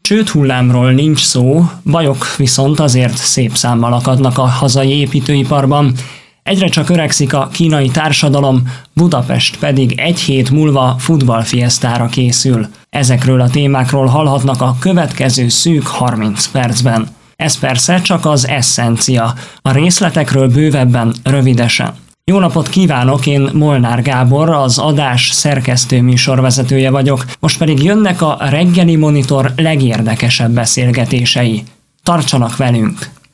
Csődhullámról nincs szó, bajok viszont azért szép számmal akadnak a hazai építőiparban. Egyre csak öregszik a kínai társadalom, Budapest pedig egy hét múlva futballfiesztára készül. Ezekről a témákról hallhatnak a következő szűk 30 percben. Ez persze csak az eszencia, a részletekről bővebben, rövidesen. Jó napot kívánok, én Molnár Gábor, az adás szerkesztő műsorvezetője vagyok, most pedig jönnek a Reggeli Monitor legérdekesebb beszélgetései. Tartsanak velünk!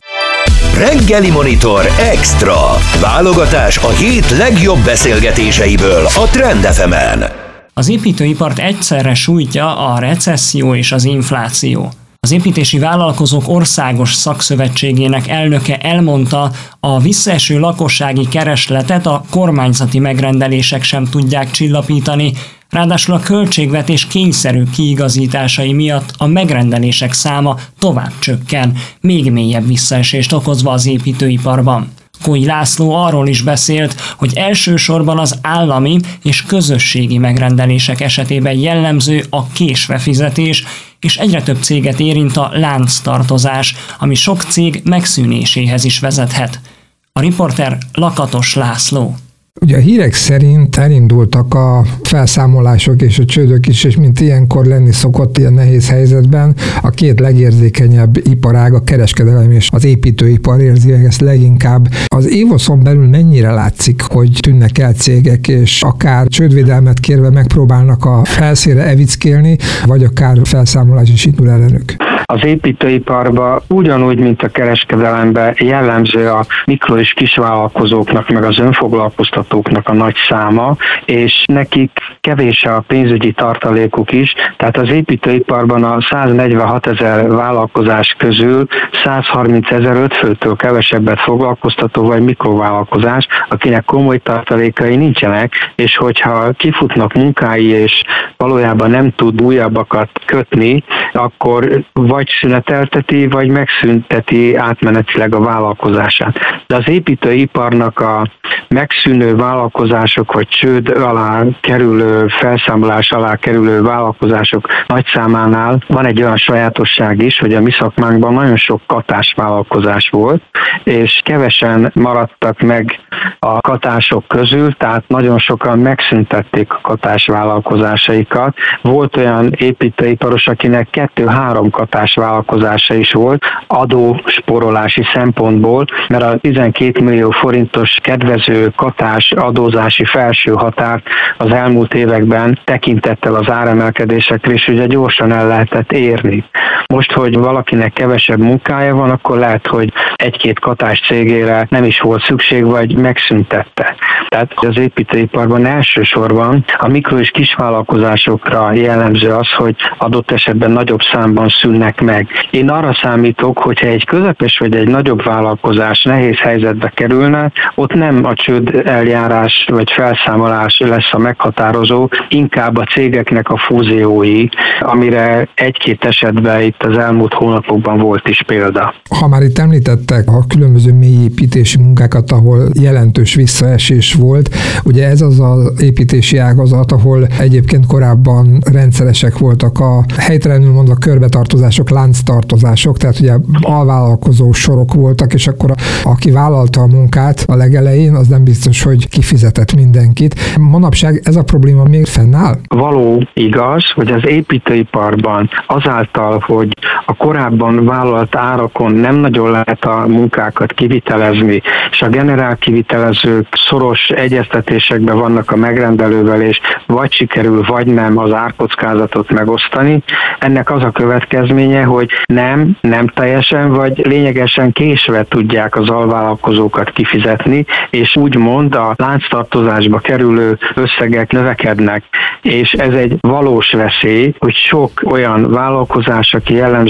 Reggeli Monitor Extra. Válogatás a hét legjobb beszélgetéseiből a Trend FM-en. Az építőipart egyszerre sújtja a recesszió és az infláció. Az Építési Vállalkozók Országos Szakszövetségének elnöke elmondta, a visszaeső lakossági keresletet a kormányzati megrendelések sem tudják csillapítani, ráadásul a költségvetés kényszerű kiigazításai miatt a megrendelések száma tovább csökken, még mélyebb visszaesést okozva az építőiparban. Kói László arról is beszélt, hogy elsősorban az állami és közösségi megrendelések esetében jellemző a késvefizetés, és egyre több céget érint a lánctartozás, ami sok cég megszűnéséhez is vezethet. A riporter Lakatos László. Ugye a hírek szerint elindultak a felszámolások és a csődök is, és mint ilyenkor lenni szokott ilyen nehéz helyzetben, a két legérzékenyebb iparág, a kereskedelem és az építőipar érzi meg ezt leginkább. Az évoszon belül mennyire látszik, hogy tűnnek el cégek, és akár csődvédelmet kérve megpróbálnak a felszínre evickélni, vagy akár felszámolás is indul ellenük? Az építőiparban ugyanúgy, mint a kereskedelemben jellemző a mikro- és kisvállalkozóknak, meg az önfoglalkoztatóknak a nagy száma, és nekik kevés a pénzügyi tartalékuk is, tehát az építőiparban a 146 000 vállalkozás közül 130 000 5 főtől kevesebbet foglalkoztató vagy mikrovállalkozás, akinek komoly tartalékai nincsenek, és hogyha kifutnak munkái, és valójában nem tud újabbakat kötni, akkor vagy szünetelteti, vagy megszünteti átmenetileg a vállalkozását. De az építőiparnak a megszűnő vállalkozások, vagy csőd alá kerülő, felszámolás alá kerülő vállalkozások nagy számánál van egy olyan sajátosság is, hogy a mi szakmánkban nagyon sok katásvállalkozás volt, és kevesen maradtak meg a katások közül, tehát nagyon sokan megszüntették a katásvállalkozásaikat. Volt olyan építőiparos, akinek 2-3 katásvállalkozása is volt adósporolási szempontból, mert a 12 millió forintos kedvező katás adózási felső határt az elmúlt években tekintettel az áremelkedésekre is ugye gyorsan el lehetett érni. Most, hogy valakinek kevesebb munkája van, akkor lehet, hogy egy-két katás cégére nem is volt szükség, vagy megszüntette. Tehát az építőiparban elsősorban a mikro- és kisvállalkozásokra jellemző az, hogy adott esetben nagyobb számban szűnnek meg. Én arra számítok, hogyha egy közepes vagy egy nagyobb vállalkozás nehéz helyzetbe kerülne, ott nem a csőd eljárás vagy felszámolás lesz a meghatározó, inkább a cégeknek a fúziói, amire egy-két esetben itt az elmúlt hónapokban volt is példa. Ha már itt említettek a különböző mélyépítési munkákat, ahol jelentős visszaesés volt, ugye ez az az építési ágazat, ahol egyébként korábban rendszeresek voltak a helytelenül mondva körbetartozások, lánctartozások, tehát ugye alvállalkozó sorok voltak, és akkor aki vállalta a munkát a legelején, az nem biztos, hogy kifizetett mindenkit. Manapság ez a probléma még fennáll? Való igaz, hogy az építőiparban azáltal, hogy a korábban vállalt árakon nem nagyon lehet a munkákat kivitelezni, és a generál kivitelezők szoros egyeztetésekben vannak a megrendelővel, és vagy sikerül, vagy nem az árkockázatot megosztani. Ennek az a következménye, hogy nem teljesen, vagy lényegesen késve tudják az alvállalkozókat kifizetni, és úgymond a lánctartozásba kerülő összegek növekednek. És ez egy valós veszély, hogy sok olyan vállalkozás, aki jellemző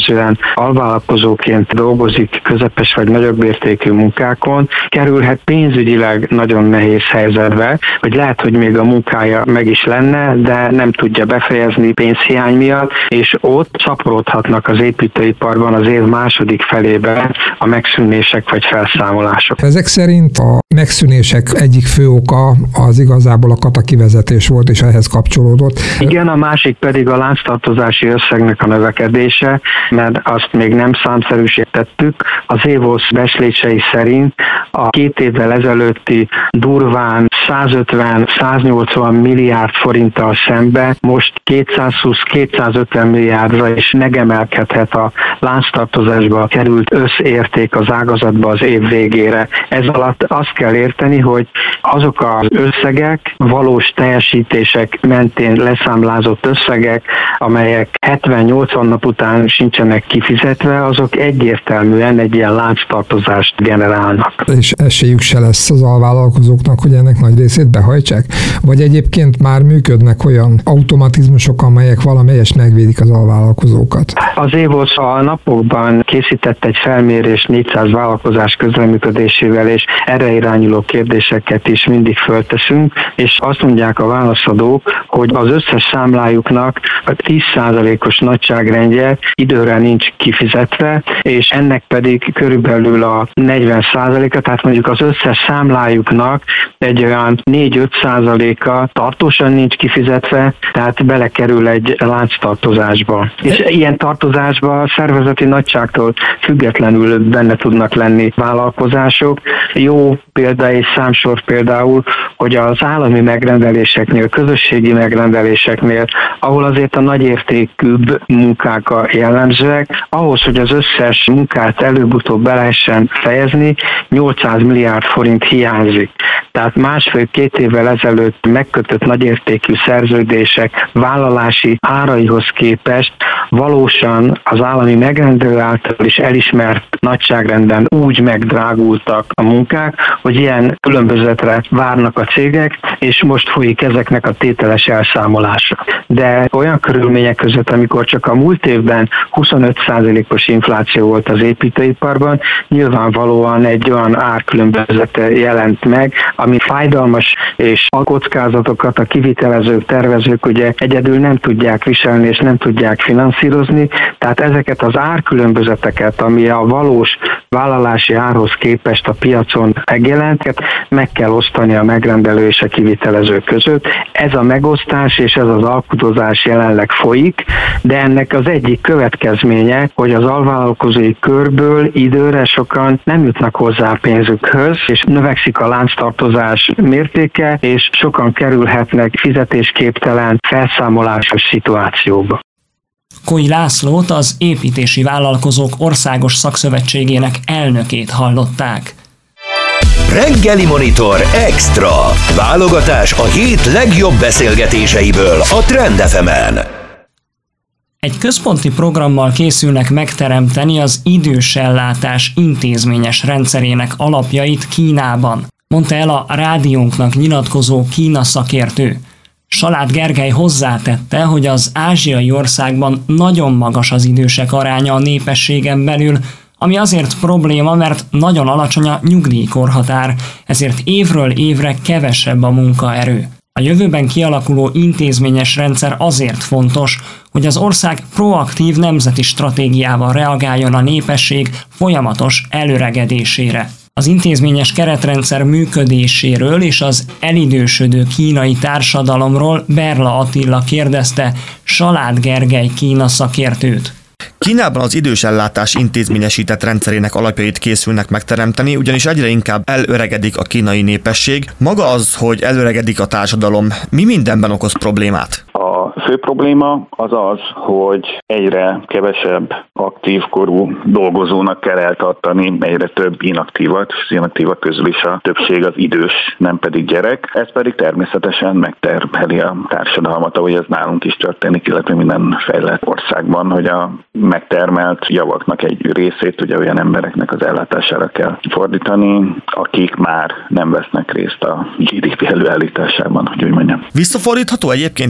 jellemzően alvállalkozóként dolgozik közepes vagy nagyobb értékű munkákon, kerülhet pénzügyileg nagyon nehéz helyzetbe, hogy lehet, hogy még a munkája meg is lenne, de nem tudja befejezni pénzhiány miatt, és ott szaporodhatnak az építőiparban az év második felében a megszűnések vagy felszámolások. Ezek szerint a megszűnések egyik fő oka az igazából a kata kivezetés volt, és ehhez kapcsolódott. Igen, a másik pedig a lánctartozási összegnek a növekedése, mert azt még nem számszerűsítettük. Az Évosz becslései szerint a 2 évvel ezelőtti durván 150-180 milliárd forinttal szembe most 220-250 milliárdra is megemelkedhet a lánctartozásba került összérték az ágazatba az év végére. Ez alatt azt kell érteni, hogy azok az összegek, valós teljesítések mentén leszámlázott összegek, amelyek 70-80 nap után sincsenek kifizetve, azok egyértelműen egy ilyen lánctartozást generálnak. És esélyük se lesz az alvállalkozóknak, hogy ennek nagy részét behajtsák? Vagy egyébként már működnek olyan automatizmusok, amelyek valamelyest megvédik az alvállalkozókat? Az Évosz a napokban készített egy felmérést 400 vállalkozás közreműködésével, és erre irányuló kérdéseket is mindig fölteszünk, és azt mondják a válaszadók, hogy az összes számlájuknak a 10%-os nagyságrendje időre nincs kifizetve, és ennek pedig körülbelül a 40%-a, tehát mondjuk az összes számlájuknak egy olyan 4-5%-a tartósan nincs kifizetve, tehát belekerül egy lánctartozásba. És ilyen tartozásba a szervezeti nagyságtól függetlenül benne tudnak lenni vállalkozások. Jó példa és számsor például, hogy az állami megrendeléseknél, közösségi megrendeléseknél, ahol azért a nagyértékűbb munkák a jellemzőek, ahhoz, hogy az összes munkát előbb-utóbb be lehessen fejezni, 800 milliárd forint hiányzik. Tehát 1,5-2 évvel ezelőtt megkötött nagyértékű szerződések vállalási áraihoz képest valósan az állami megrendelő által is elismert nagyságrenden úgy megdrágultak a munkák, hogy ilyen különbözetre várnak a cégek, és most folyik ezeknek a tételes elszámolása. De olyan körülmények között, amikor csak a múlt évben 25%-os infláció volt az építőiparban, nyilvánvalóan egy olyan árkülönbözet jelent meg, ami fájdalmas, és a kockázatokat a kivitelezők, tervezők ugye egyedül nem tudják viselni, és nem tudják finanszírozni, tehát ezeket az árkülönbözeteket, ami a valós vállalási árhoz képest a piacon megjelent, meg kell osztani a megrendelő és a kivitelező között. Ez a megosztás és ez az alkudozás jelenleg folyik, de ennek az egyik következménye, hogy az alvállalkozói körből időre sokan nem jutnak hozzá a pénzükhöz, és növekszik a lánctartozás mértéke, és sokan kerülhetnek fizetésképtelen, felszámolásos szituációba. Koi Lászlót, az Építési Vállalkozók Országos Szakszövetségének elnökét hallották. Reggeli Monitor Extra. Válogatás a hét legjobb beszélgetéseiből a Trend FM-en. Egy központi programmal készülnek megteremteni az idősellátás intézményes rendszerének alapjait Kínában, mondta el a rádiónknak nyilatkozó Kína szakértő. Salád Gergely hozzátette, hogy az ázsiai országban nagyon magas az idősek aránya a népességen belül, ami azért probléma, mert nagyon alacsony a nyugdíjkorhatár, ezért évről évre kevesebb a munkaerő. A jövőben kialakuló intézményes rendszer azért fontos, hogy az ország proaktív nemzeti stratégiával reagáljon a népesség folyamatos előregedésére. Az intézményes keretrendszer működéséről és az elidősödő kínai társadalomról Berla Attila kérdezte Salád Gergely Kína szakértőt. Kínában az idősellátás intézményesített rendszerének alapjait készülnek megteremteni, ugyanis egyre inkább elöregedik a kínai népesség. Maga az, hogy elöregedik a társadalom, mi mindenben okoz problémát? A fő probléma az az, hogy egyre kevesebb aktív korú dolgozónak kell eltartani, egyre több inaktívat, és az inaktívak közül is a többség az idős, nem pedig gyerek. Ez pedig természetesen megterheli a társadalmat, ahogy ez nálunk is történik, illetve minden fejlett országban, hogy a megtermelt javaknak egy részét ugye olyan embereknek az ellátására kell fordítani, akik már nem vesznek részt a GDP előállításában, hogy úgy mondjam. Visszafordítható egyébként ez az öregedés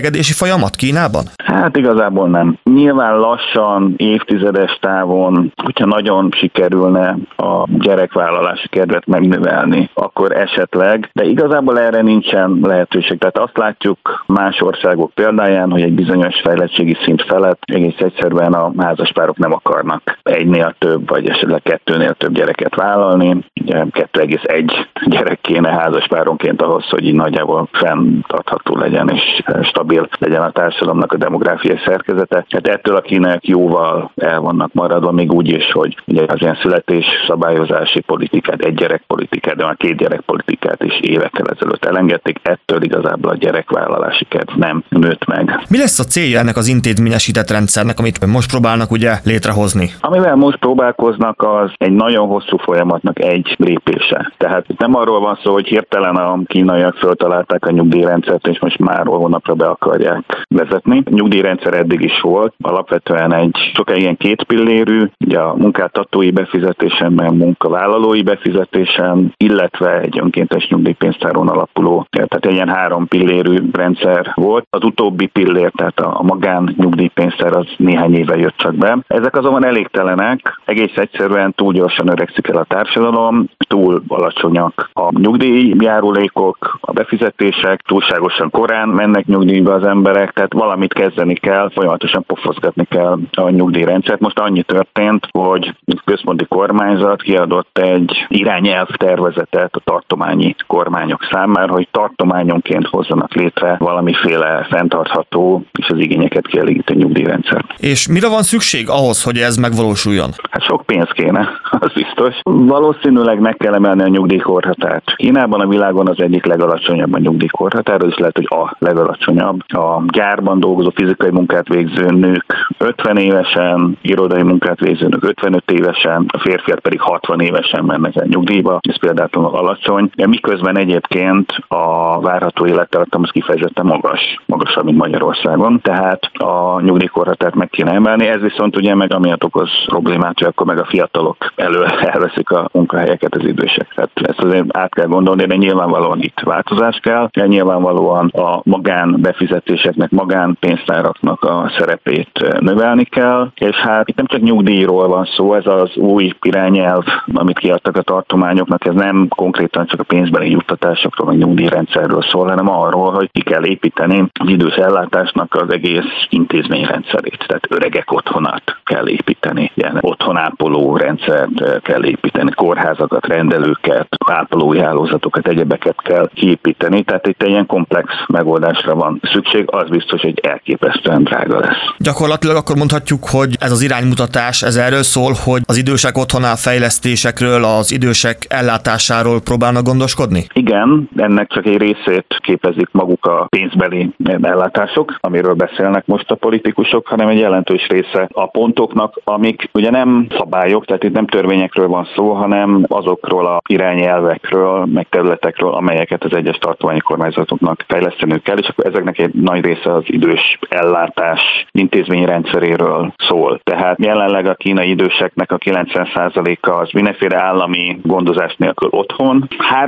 elöregedési folyamat Kínában? Hát igazából nem. Nyilván lassan, évtizedes távon, hogyha nagyon sikerülne a gyerekvállalási kedvet megnövelni, akkor esetleg, de igazából erre nincsen lehetőség. Tehát azt látjuk más országok példáján, hogy egy bizonyos fejlettségi szint felett egész egyszerűen a házaspárok nem akarnak egynél több, vagy esetleg kettőnél több gyereket vállalni. Ugye 2,1 gyerek kéne házaspáronként ahhoz, hogy így nagyjából fenntartható legyen és stabil legyen a társadalomnak a demográfiai szerkezete. Hát ettől a kínaiak jóval el vannak maradva, még úgy is, hogy ugye az ilyen születés szabályozási politikát, egy gyerekpolitikát, de már 2 gyerekpolitikát is évekkel ezelőtt elengedték, ettől igazából a gyerekvállalási kedv nem nőtt meg. Mi lesz a célja ennek az intézményesített rendszernek, amit most próbálnak ugye létrehozni? Amivel most próbálkoznak, az egy nagyon hosszú folyamatnak egy lépése. Tehát itt nem arról van szó, hogy hirtelen a kínaiak föltalálták a nyugdíjrendszert, és most már hónapra be akarják vezetni. A nyugdíjrendszer eddig is volt, alapvetően egy sokáig ilyen 2 pillérű, ugye a munkáltatói befizetésen, meg a munkavállalói befizetésen, illetve egy önkéntes nyugdíjpénztáron alapuló, tehát egy ilyen 3 pillérű rendszer volt. Az utóbbi pillér, tehát a magán nyugdíjpénztár az néhány éve jött csak be. Ezek azonban elégtelenek, egész egyszerűen túl gyorsan öregszik el a társadalom, túl alacsonyak a nyugdíjjárulékok, a befizetések, túlságosan korán mennek nyugdíjba az emberek, tehát valamit kezdeni kell, folyamatosan pofozgatni kell a nyugdíjrendszert. Most annyi történt, hogy a központi kormányzat kiadott egy irányelv tervezetet a tartományi kormányok számára, hogy tartományonként hozzanak létre valamiféle fenntartható és az igényeket kielégítő nyugdíjrendszer. És mire van szükség ahhoz, hogy ez megvalósuljon? Hát sok pénz kéne, az biztos. Valószínűleg meg kell emelni a nyugdíjkorhatárt. Kínában a világon az egyik legalacsonyabb a nyugdíjkorhatár, az is lehet, hogy a legalacsonyabb. A gyárban dolgozó fizikai munkát végző nők 50 évesen, irodai munkát végző nők 55 évesen, a férfiak pedig 60 évesen mennek el nyugdíjba, ez például alacsony, de miközben egyébként a várható élettartam az kifejezetten magasabb, mint Magyarországon, tehát a nyugdíjkorhatárt meg kéne emelni, ez viszont ugye meg amiatt okoz problémát, hogy akkor meg a fiatalok elől elveszik a munkahelyeket az idősek. Tehát ezt azért át kell gondolni, de nyilvánvalóan itt változás kell, de nyilvánvalóan a magánbefizetéseknek, magánpénztáraknak a szerepét növelni kell, és hát itt nem csak nyugdíjról van szó, ez az új irányelv, amit kiadtak a tartományoknak, ez nem konkrétan csak a pénzbeli juttatásokról, vagy nyugdíjrendszerről szól, hanem arról, hogy ki kell építeni az idős ellátásnak az egész intézményrendszerét. Tehát öregek otthonát kell építeni, ilyen otthonápoló rendszert kell építeni, kórházakat, rendelőket, ápolói hálózatokat, egyebeket kell kiépíteni, tehát itt egy ilyen komplex megoldásra van szükség, az biztos, hogy elképesztően drága lesz. Gyakorlatilag akkor mondhatjuk, hogy ez az iránymutatás, ez erről szól, hogy az idősek otthonál fejlesztésekről, az idősek ellátásáról próbálnak gondoskodni? Igen, ennek csak egy részét képezik maguk a pénzbeli ellátások, amiről beszélnek most a politikusok, hanem egy jelentős része a pontoknak, amik ugye nem szabályok, tehát itt nem törvényekről van szó, hanem azokról a irányelvekről, meg területekről, amelyeket az egyes tartományi kormányzatoknak fejleszteniük kell, és akkor ezeknek egy nagy része az idős ellátás intézményrendszeréről szól. Tehát jelenleg a kínai időseknek a 90%-a az mindenféle állami gondozás nélkül otthon,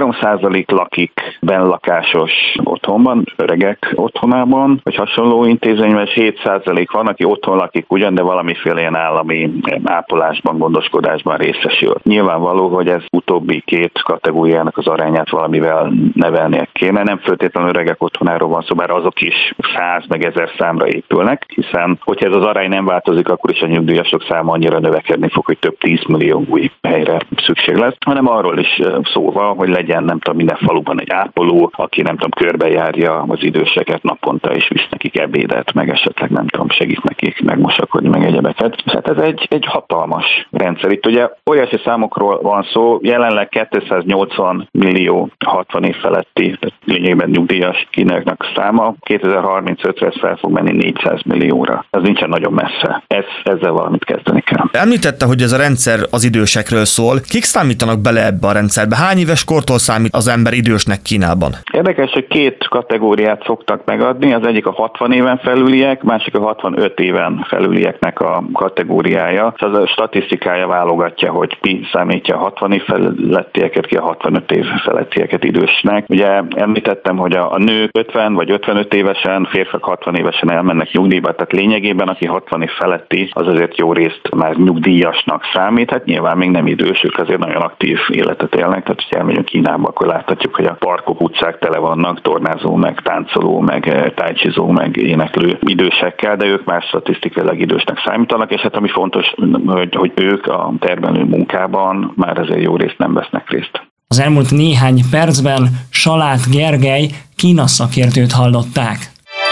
3% lakik benlakásos otthonban, öregek otthonában, vagy hasonló intézményben, és 7% van, aki otthon lakik ugyan, de valamiféle ilyen állami ápolásban, gondoskodásban részesül. Nyilvánvaló, hogy ez utóbbi 2 kategóriának az arányát valamivel nevelnie kéne. Nem feltétlenül öregek otthonáról van szó, bár azok is 100 meg 1000 számra épülnek, hiszen hogyha ez az arány nem változik, akkor is a nyugdíjasok száma annyira növekedni fog, hogy több 10 millió új helyre szükség lesz, hanem arról is szó van, hogy legyen nem tudom minden faluban egy ápoló, aki nem tudom körbejárja az időseket naponta és visz nekik ebédet, meg esetleg nem tudom segít nekik megmosakodni, meg egyebeket. Hát ez egy hatalmas rendszer. Itt ugye óriási számokról van szó, jelenleg 280 millió 60 év feletti, lényegében nyugdíjas kínaiaknak száma, 2035-re ez fel fog menni 400 millióra. Ez nincsen nagyon messze. Ezzel valamit kezdeni kell. Említette, hogy ez a rendszer az idősekről szól. Kik számítanak bele ebbe a rendszerbe? Hány éves kortól számít az ember idősnek Kínában? Érdekes, hogy 2 kategóriát szoktak megadni. Az egyik a 60 éven felüliek, másik a 65 éven felülieknek a kategóriája. az a statisztikája válogatja, hogy ki számítja a 60 év felettieket, ki a 65 év felettieket idősnek. Ugye említettem, hogy a nők 50 vagy 55 évesen, férfiak 60 évesen elmennek nyugdíjba, tehát lényegében aki 60 év feletti, az azért jó részt már nyugdíjasnak számít, hát nyilván még nem idős, ők azért nagyon aktív életet élnek, tehát ha elmegyünk Kínába, akkor láthatjuk, hogy a parkok, utcák tele vannak tornázó, meg táncoló, meg tájcsizó, meg éneklő idősekkel, de ők már statisztikailag idősnek számítanak, és hát ami fontos, hogy ők a termelő munkában már ezért jó részt nem vesznek részt. Az elmúlt néhány percben Salát Gergely Kína szakértőt hallották.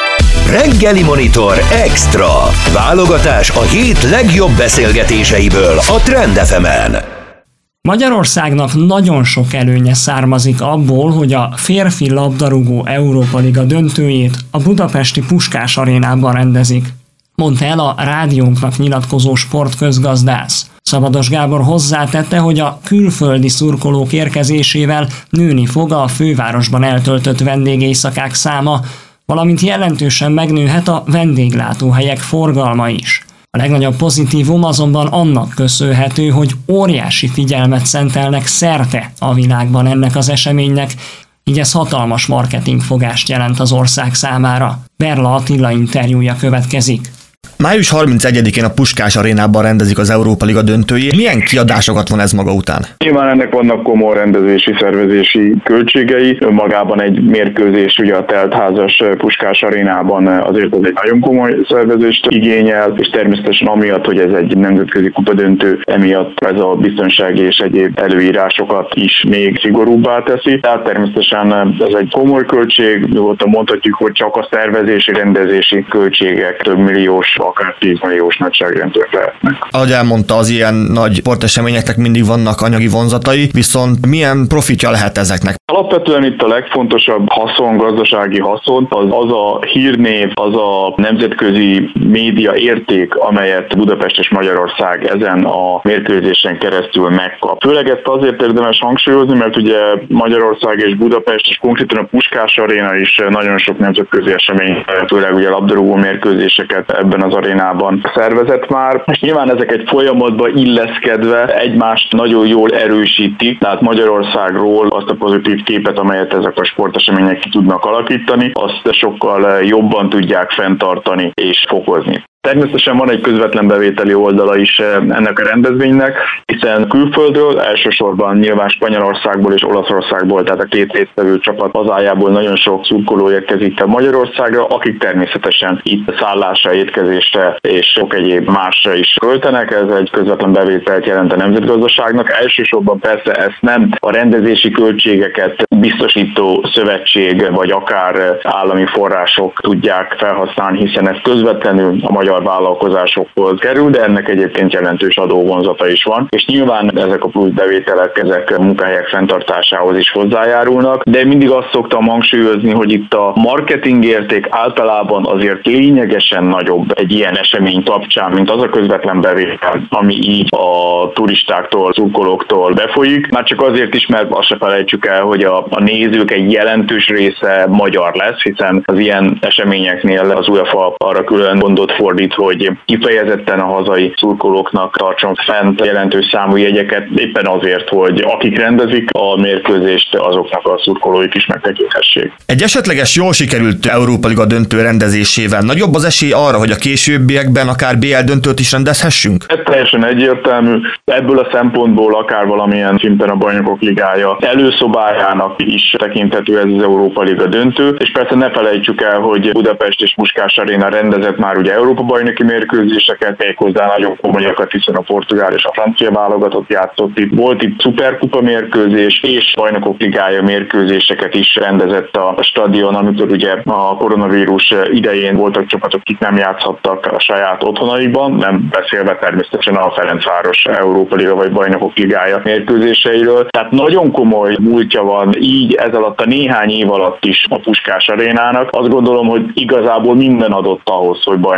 Reggeli Monitor Extra. Válogatás a hét legjobb beszélgetéseiből a Trend FM-en. Magyarországnak nagyon sok előnye származik abból, hogy a férfi labdarúgó Európa Liga döntőjét a budapesti Puskás Arénában rendezik, mondta el a rádiónknak nyilatkozó sportközgazdász. Szabados Gábor hozzátette, hogy a külföldi szurkolók érkezésével nőni fog a fővárosban eltöltött vendégéjszakák száma, valamint jelentősen megnőhet a vendéglátóhelyek forgalma is. A legnagyobb pozitívum azonban annak köszönhető, hogy óriási figyelmet szentelnek szerte a világban ennek az eseménynek, így ez hatalmas marketingfogást jelent az ország számára. Berla Attila interjúja következik. Május 31-én a Puskás Arénában rendezik az Európa Liga döntőjét. Milyen kiadásokat von ez maga után? Nyilván ennek vannak komoly rendezési, szervezési költségei. Önmagában egy mérkőzés ugye a teltházas Puskás Arénában azért ez egy nagyon komoly szervezést igényel, és természetesen amiatt, hogy ez egy nemzetközi kupadöntő, emiatt ez a biztonsági és egyéb előírásokat is még szigorúbbá teszi. Tehát természetesen ez egy komoly költség, nyugodtan mondhatjuk, hogy csak a szervezési, rendezési költségek több milliós, akár 10 milliós nagyságrendűek lehetnek. Ahogy elmondta, az ilyen nagy sporteseményeknek mindig vannak anyagi vonzatai, viszont milyen profitja lehet ezeknek? Alapvetően itt a legfontosabb haszon, gazdasági haszon, az a hírnév, az a nemzetközi média érték, amelyet Budapest és Magyarország ezen a mérkőzésen keresztül megkap. Főleg ezt azért érdemes hangsúlyozni, mert ugye Magyarország és Budapest, és konkrétan a Puskás Aréna is nagyon sok nemzetközi esemény, főleg ugye labdarúgó mérkőzéseket ebben az arénában szervezett már, és nyilván ezek egy folyamatba illeszkedve egymást nagyon jól erősítik, tehát Magyarországról azt a pozitív képet, amelyet ezek a sportesemények ki tudnak alakítani, azt sokkal jobban tudják fenntartani és fokozni. Természetesen van egy közvetlen bevételi oldala is ennek a rendezvénynek, hiszen külföldről, elsősorban nyilván Spanyolországból és Olaszországból, tehát a két résztvevő csapat hazájából nagyon sok szurkoló érkezik Magyarországra, akik természetesen itt szállásra, étkezésre és sok egyéb másra is költenek. Ez egy közvetlen bevételt jelent a nemzetgazdaságnak. Elsősorban persze ezt nem a rendezési költségeket biztosító szövetség vagy akár állami források tudják felhasználni, hiszen ez közvetlenül a magyar vállalkozásokhoz kerül, de ennek egyébként jelentős adóvonzata is van, és nyilván ezek a plusz bevételek, ezek munkahelyek fenntartásához is hozzájárulnak, de mindig azt szoktam hangsúlyozni, hogy itt a marketing érték általában azért lényegesen nagyobb egy ilyen esemény kapcsán, mint az a közvetlen bevétel, ami így a turistáktól, szurkolóktól befolyik. Már csak azért is, mert azt se felejtsük el, hogy a nézők egy jelentős része magyar lesz, hiszen az ilyen eseményeknél az UEFA arra külön gondot fordít, hogy kifejezetten a hazai szurkolóknak tartson fent jelentős számú jegyeket, éppen azért, hogy akik rendezik a mérkőzést, azoknak a szurkolóik is megtekinthessék. Egy esetleges jól sikerült Európa Liga döntő rendezésével nagyobb az esély arra, hogy a későbbiekben akár BL döntőt is rendezhessünk? Ez teljesen egyértelmű. Ebből a szempontból akár valamilyen szinten a Bajnokok Ligája előszobájának is tekinthető ez az Európa Liga döntő, és persze ne felejtsük el, hogy Budapest és Puskás Aréna rendezett már ugye Európa bajnoki mérkőzéseket, méghozzá nagyon komolyakat, hiszen a portugál és a francia válogatott játszott itt. Volt itt szuperkupa mérkőzés és Bajnokok Ligája mérkőzéseket is rendezett a stadion, amikor ugye a koronavírus idején voltak csapatok, akik nem játszhattak a saját otthonaikban, nem beszélve természetesen a Ferencváros Európa Liga vagy Bajnokok Ligája mérkőzéseiről. Tehát nagyon komoly múltja van így ez alatt a néhány év alatt is a Puskás Arénának. Azt gondolom, hogy igazából minden adott ahhoz, hogy Bajnokok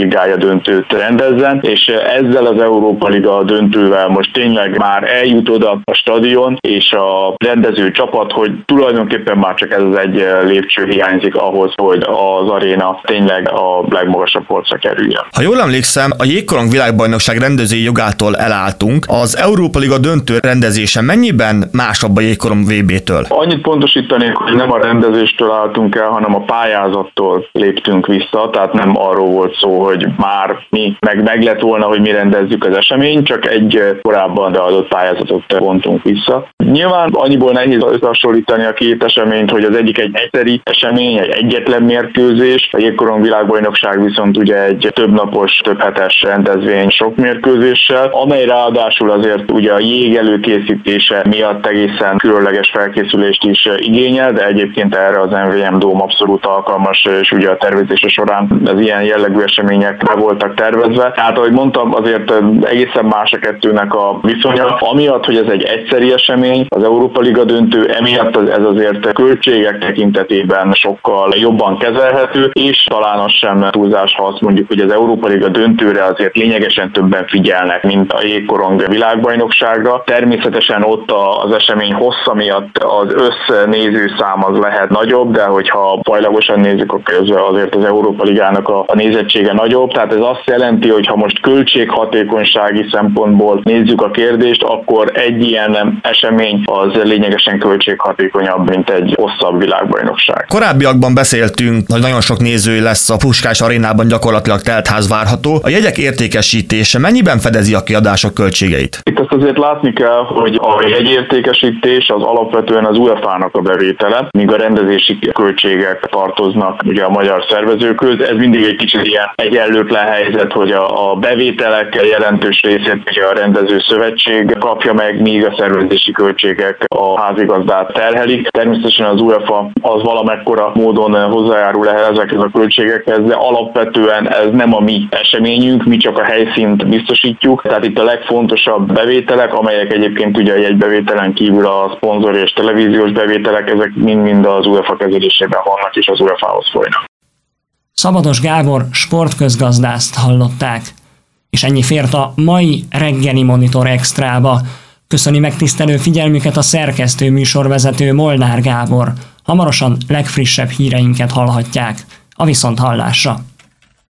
Ligája döntőt rendezzen, és ezzel az Európa Liga döntővel most tényleg már eljut oda a stadion és a rendező csapat, hogy tulajdonképpen már csak ez az egy lépcső hiányzik ahhoz, hogy az aréna tényleg a legmagasabb polcra kerüljön. Ha jól emlékszem, a jégkorong világbajnokság rendezői jogától elálltunk. Az Európa Liga döntő rendezése mennyiben másabb a jégkorong VB-től? Annyit pontosítanék, hogy nem a rendezéstől álltunk el, hanem a pályázattól léptünk vissza, tehát nem arról volt szó, hogy már mi meg lett volna, hogy mi rendezzük az eseményt, csak egy korábban beadott pályázatot vontunk vissza. Nyilván annyiból nehéz összehasonlítani a két eseményt, hogy az egyik egy egyszeri esemény, egy egyetlen mérkőzés, a jégkorong világbajnokság viszont ugye egy többnapos, több hetes rendezvény sok mérkőzéssel, amely ráadásul azért ugye a jég előkészítése miatt egészen különleges felkészülést is igényel, de egyébként erre az MVM Dome abszolút alkalmas, és ugye a tervezése során az ilyen jellegű események be voltak tervezve. Tehát, ahogy mondtam, azért egészen más a kettőnek a viszonya. Amiatt, hogy ez egy egyszeri esemény, az Európa Liga döntő, emiatt ez azért költségek tekintetében sokkal jobban kezelhető, és talán az sem túlzás, ha azt mondjuk, hogy az Európa Liga döntőre azért lényegesen többen figyelnek, mint a jégkorong világbajnokságra. Természetesen ott az esemény hossza miatt az össznézőszám az lehet nagyobb, de hogyha bajlagosan nézzük, akkor azért az Európa Ligának a nézettsége nagyobb. Tehát ez azt jelenti, hogy ha most költséghatékonysági szempontból nézzük a kérdést, akkor egy ilyen esemény az lényegesen költséghatékonyabb, mint egy hosszabb világbajnokság. Korábbiakban beszéltünk, hogy nagyon sok néző lesz a Puskás arénában, gyakorlatilag teltház várható. A jegyek értékesítése mennyiben fedezi a kiadások költségeit? Itt azt azért látni kell, hogy a jegyértékesítés az alapvetően az UEFA-nak a bevétele, míg a rendezési költségek tartoznak ugye a magyar szervezőkhöz. Ez mindig egy kicsit ilyen egyenlőtlen helyzet, hogy a bevételek jelentős részét ugye a rendező szövetség kapja meg, míg a szervezési költségek a házigazdát terhelik. Természetesen az UEFA az valamekkora módon hozzájárul ezekhez a költségekhez, de alapvetően ez nem a mi eseményünk, mi csak a helyszínt biztosítjuk. Tehát itt a legfontosabb bevételek, amelyek egyébként ugye a jegybevételen kívül a szponzor és televíziós bevételek, ezek mind-mind az UEFA kezelésében vannak és az UEFA-hoz folynak. Szabados Gábor sportközgazdászt hallották. És ennyi fért a mai reggeli Monitor Extrába. Köszöni megtisztelő figyelmüket a szerkesztő műsorvezető Molnár Gábor. Hamarosan legfrissebb híreinket hallhatják. A viszonthallásra!